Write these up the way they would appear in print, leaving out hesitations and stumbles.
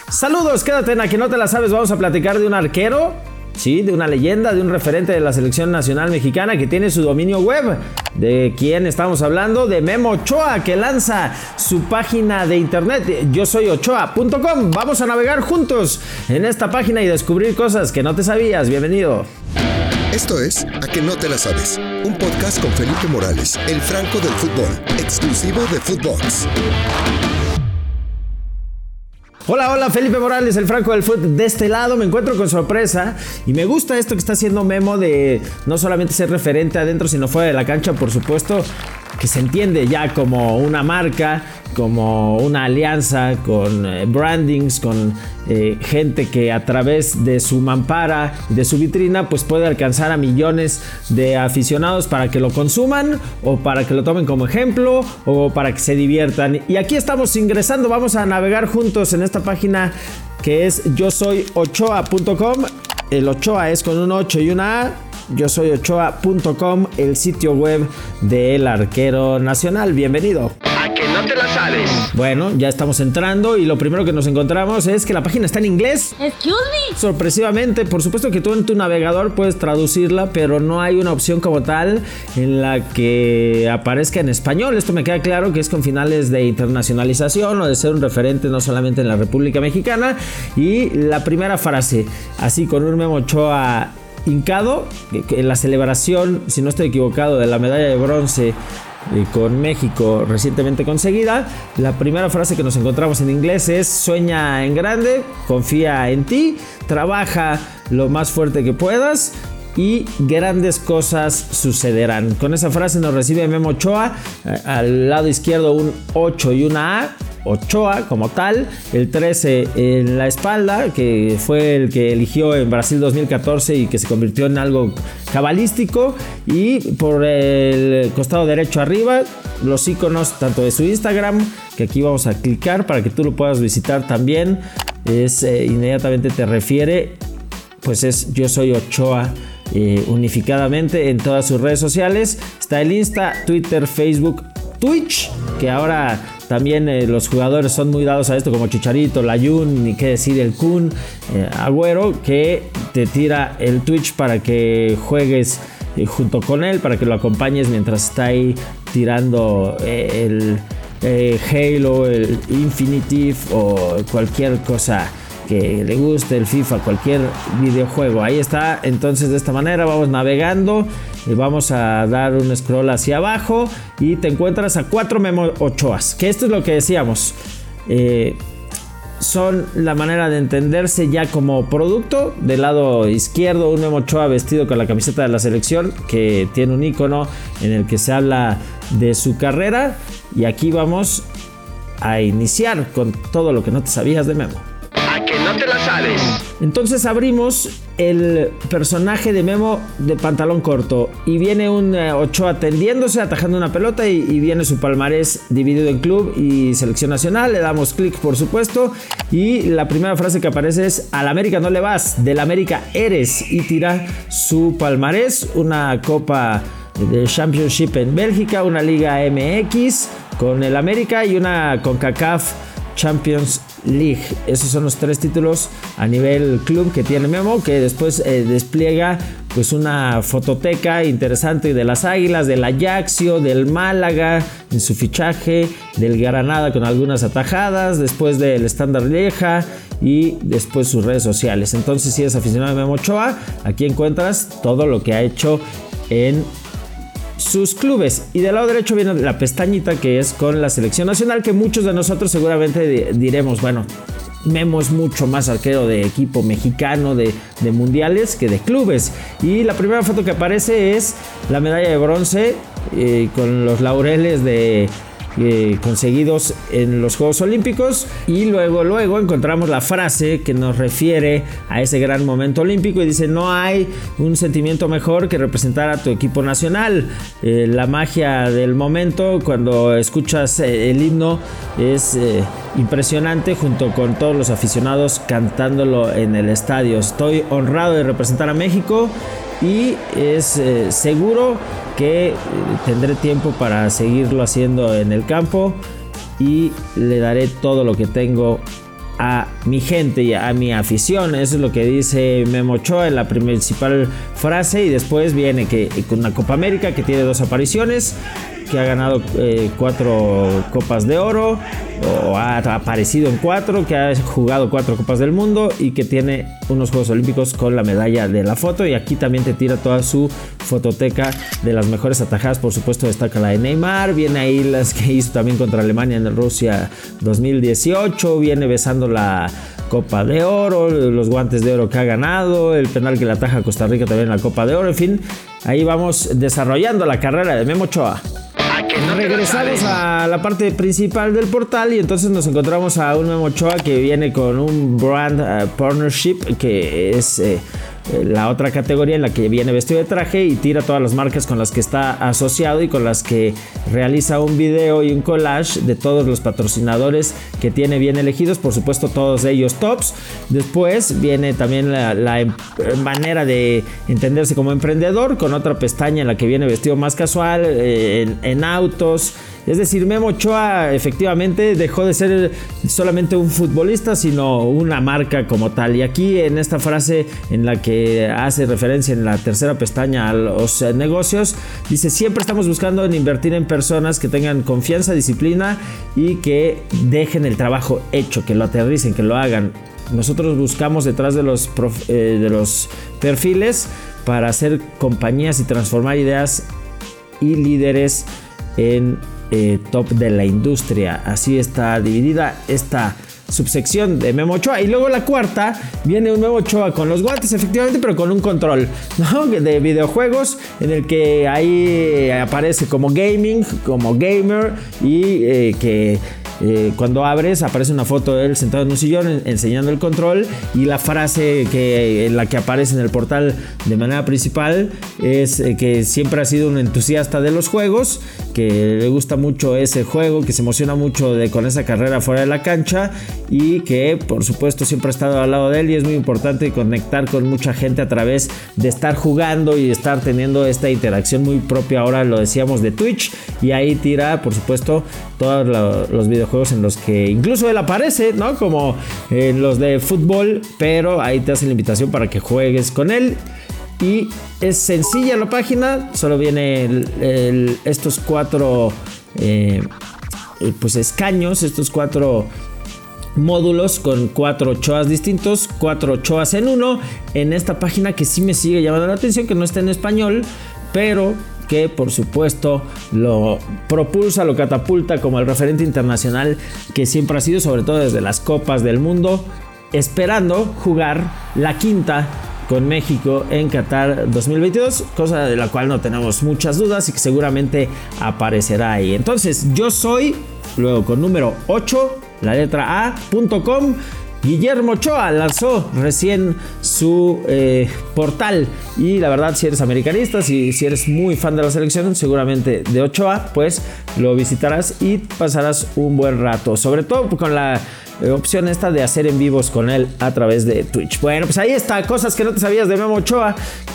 Saludos, quédate en A Que No Te La Sabes. Vamos a platicar de un arquero, sí, de una leyenda, de un referente de la selección nacional mexicana que tiene su dominio web. ¿De quién estamos hablando? De Memo Ochoa, que lanza su página de internet, yosoyochoa.com. Vamos a navegar juntos en esta página y descubrir cosas que no te sabías. Bienvenido. Esto es A Que No Te La Sabes, un podcast con Felipe Morales, el Franco del fútbol, exclusivo de Footbox. Hola, Felipe Morales, el Franco del fútbol. De este lado me encuentro con sorpresa y me gusta esto que está haciendo Memo de no solamente ser referente adentro, sino fuera de la cancha, por supuesto, que se entiende ya como una marca, como una alianza con brandings, con gente que a través de su mampara, de su vitrina, pues puede alcanzar a millones de aficionados para que lo consuman o para que lo tomen como ejemplo o para que se diviertan. Y aquí estamos ingresando, vamos a navegar juntos en esta página que es yosoyochoa.com. El Ochoa es con un 8 y una A. yosoyochoa.com, el sitio web del arquero nacional. Bienvenido. A Que No Te La Sabes. Bueno, ya estamos entrando y lo primero que nos encontramos es que la página está en inglés. Excuse me. Sorpresivamente, por supuesto que tú en tu navegador puedes traducirla, pero no hay una opción como tal en la que aparezca en español. Esto me queda claro que es con finales de internacionalización o de ser un referente no solamente en la República Mexicana. Y la primera frase, así con un Memo Ochoa hincado, en la celebración, si no estoy equivocado, de la medalla de bronce con México recientemente conseguida. La primera frase que nos encontramos en inglés es: sueña en grande, confía en ti, trabaja lo más fuerte que puedas y grandes cosas sucederán. Con esa frase nos recibe Memo Ochoa, al lado izquierdo un 8 y una A, Ochoa como tal, el 13 en la espalda, que fue el que eligió en Brasil 2014 y que se convirtió en algo cabalístico, y por el costado derecho arriba los iconos tanto de su Instagram, que aquí vamos a clicar para que tú lo puedas visitar también, es inmediatamente te refiere, pues es Yo Soy Ochoa. Unificadamente en todas sus redes sociales está el Insta, Twitter, Facebook, Twitch, que ahora también los jugadores son muy dados a esto, como Chicharito, Layún, ni qué decir el Kun, Agüero, que te tira el Twitch para que juegues junto con él, para que lo acompañes mientras está ahí tirando el Halo, el Infinitive o cualquier cosa que le guste, el FIFA, cualquier videojuego. Ahí está. Entonces de esta manera vamos navegando, vamos a dar un scroll hacia abajo y te encuentras a 4 Memo Ochoas, que esto es lo que decíamos, son la manera de entenderse ya como producto. Del lado izquierdo un Memo Ochoa vestido con la camiseta de la selección, que tiene un icono en el que se habla de su carrera, y aquí vamos a iniciar con todo lo que no te sabías de Memo. A Que No Te La Sabes. Entonces abrimos el personaje de Memo de pantalón corto y viene un Ochoa tendiéndose, atajando una pelota, y viene su palmarés dividido en club y selección nacional. Le damos clic, por supuesto, y la primera frase que aparece es: al América no le vas, del América eres, y tira su palmarés, una copa de Championship en Bélgica, una Liga MX con el América y una CONCACAF Champions League. Esos son los 3 títulos a nivel club que tiene Memo, que después despliega pues una fototeca interesante de las Águilas, del Ajaxio, del Málaga en su fichaje, del Granada con algunas atajadas, después del Standard Lieja y después sus redes sociales. Entonces, si eres aficionado de Memo Ochoa, aquí encuentras todo lo que ha hecho en sus clubes. Y del lado derecho viene la pestañita que es con la selección nacional, que muchos de nosotros seguramente diremos: bueno, Memo es mucho más arquero de equipo mexicano, de mundiales, que de clubes. Y la primera foto que aparece es la medalla de bronce con los laureles de conseguidos en los Juegos Olímpicos, y luego encontramos la frase que nos refiere a ese gran momento olímpico y dice: no hay un sentimiento mejor que representar a tu equipo nacional. La magia del momento cuando escuchas el himno es impresionante, junto con todos los aficionados cantándolo en el estadio. Estoy honrado de representar a México y es seguro que tendré tiempo para seguirlo haciendo en el campo y le daré todo lo que tengo a mi gente y a mi afición. Eso es lo que dice Memo Ochoa en la principal frase, y después viene que con una Copa América, que tiene 2 apariciones, que ha ganado 4 Copas de Oro, o ha aparecido en 4, que ha jugado 4 Copas del Mundo y que tiene unos Juegos Olímpicos con la medalla de la foto. Y aquí también te tira toda su fototeca de las mejores atajadas. Por supuesto destaca la de Neymar, viene ahí las que hizo también contra Alemania en Rusia 2018, viene besando la Copa de Oro, los guantes de oro que ha ganado, el penal que le ataja a Costa Rica también en la Copa de Oro. En fin, ahí vamos desarrollando la carrera de Memo Ochoa. Regresamos a la parte principal del portal y entonces nos encontramos a un Memo Ochoa que viene con un brand partnership, que es la otra categoría en la que viene vestido de traje y tira todas las marcas con las que está asociado y con las que realiza un video y un collage de todos los patrocinadores que tiene bien elegidos, por supuesto todos ellos tops. Después viene también la manera de entenderse como emprendedor, con otra pestaña en la que viene vestido más casual, en autos. Es decir, Memo Ochoa efectivamente dejó de ser solamente un futbolista, sino una marca como tal. Y aquí en esta frase en la que hace referencia en la tercera pestaña a los negocios, dice: siempre estamos buscando en invertir en personas que tengan confianza, disciplina y que dejen el trabajo hecho, que lo aterricen, que lo hagan. Nosotros buscamos detrás de los perfiles para hacer compañías y transformar ideas y líderes en top de la industria. Así está dividida esta subsección de Memo Ochoa. Y luego la cuarta viene un Memo Ochoa con los guantes, efectivamente, pero con un control, ¿no?, de videojuegos, en el que ahí aparece como gaming, como gamer, y que cuando abres aparece una foto de él sentado en un sillón enseñando el control, y la frase en la que aparece en el portal de manera principal es que siempre ha sido un entusiasta de los juegos, que le gusta mucho ese juego, que se emociona mucho con esa carrera fuera de la cancha, y que por supuesto siempre ha estado al lado de él, y es muy importante conectar con mucha gente a través de estar jugando y estar teniendo esta interacción muy propia, ahora lo decíamos, de Twitch. Y ahí tira por supuesto todos los videojuegos en los que incluso él aparece, ¿no?, como en los de fútbol, pero ahí te hace la invitación para que juegues con él. Y es sencilla la página, solo viene estos 4 pues escaños, estos 4 módulos con 4 Ochoas distintos, 4 Ochoas en uno, en esta página que sí me sigue llamando la atención, que no está en español, pero que por supuesto lo propulsa, lo catapulta como el referente internacional que siempre ha sido, sobre todo desde las Copas del Mundo, esperando jugar la quinta con México en Qatar 2022, cosa de la cual no tenemos muchas dudas y que seguramente aparecerá ahí. Entonces, yo soy, luego con número 8, la letra A.com. Guillermo Ochoa lanzó recién su portal, y la verdad, si eres americanista, si eres muy fan de la selección, seguramente de Ochoa, pues lo visitarás y pasarás un buen rato, sobre todo con la opción esta de hacer en vivos con él a través de Twitch. Bueno, pues ahí está, cosas que no te sabías de Memo Ochoa,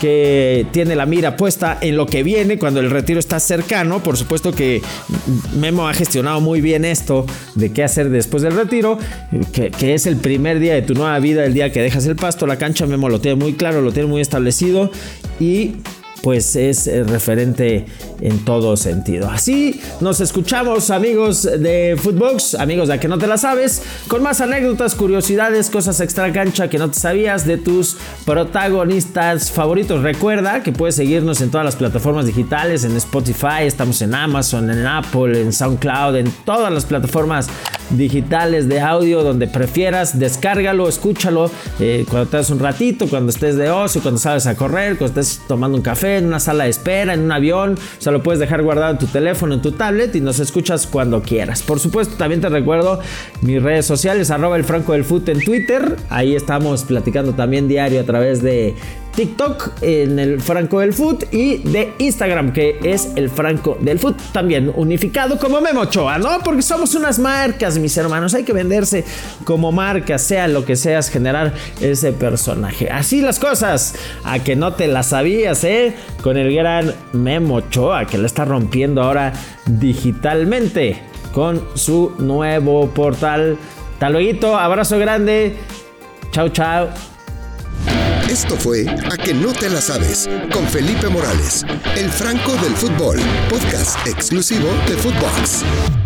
que tiene la mira puesta en lo que viene cuando el retiro está cercano. Por supuesto que Memo ha gestionado muy bien esto de qué hacer después del retiro, que es el primer día de tu nueva vida, el día que dejas el pasto, la cancha. Memo lo tiene muy claro, lo tiene muy establecido, y pues es referente en todo sentido. Así nos escuchamos, amigos de Footbox, amigos de A Que No Te La Sabes, con más anécdotas, curiosidades, cosas extra cancha que no te sabías de tus protagonistas favoritos. Recuerda que puedes seguirnos en todas las plataformas digitales, en Spotify, estamos en Amazon, en Apple, en SoundCloud, en todas las plataformas digitales de audio donde prefieras. Descárgalo, escúchalo cuando te das un ratito, cuando estés de ocio, cuando sales a correr, cuando estés tomando un café, en una sala de espera, en un avión. O sea, lo puedes dejar guardado en tu teléfono, en tu tablet, y nos escuchas cuando quieras. Por supuesto, también te recuerdo mis redes sociales, @elfrancodelfoot en Twitter. Ahí estamos platicando también diario a través de TikTok, en el Franco del Foot, y de Instagram, que es el Franco del Foot, también unificado como Memo Ochoa, ¿no? Porque somos unas marcas, mis hermanos, hay que venderse como marca, sea lo que seas, generar ese personaje. Así las cosas, a que no te las sabías, con el gran Memo Ochoa, que la está rompiendo ahora digitalmente con su nuevo portal Hasta luego, abrazo grande. Chao, chao. Esto fue A que no te la sabes, con Felipe Morales, el Franco del fútbol, podcast exclusivo de Footbox.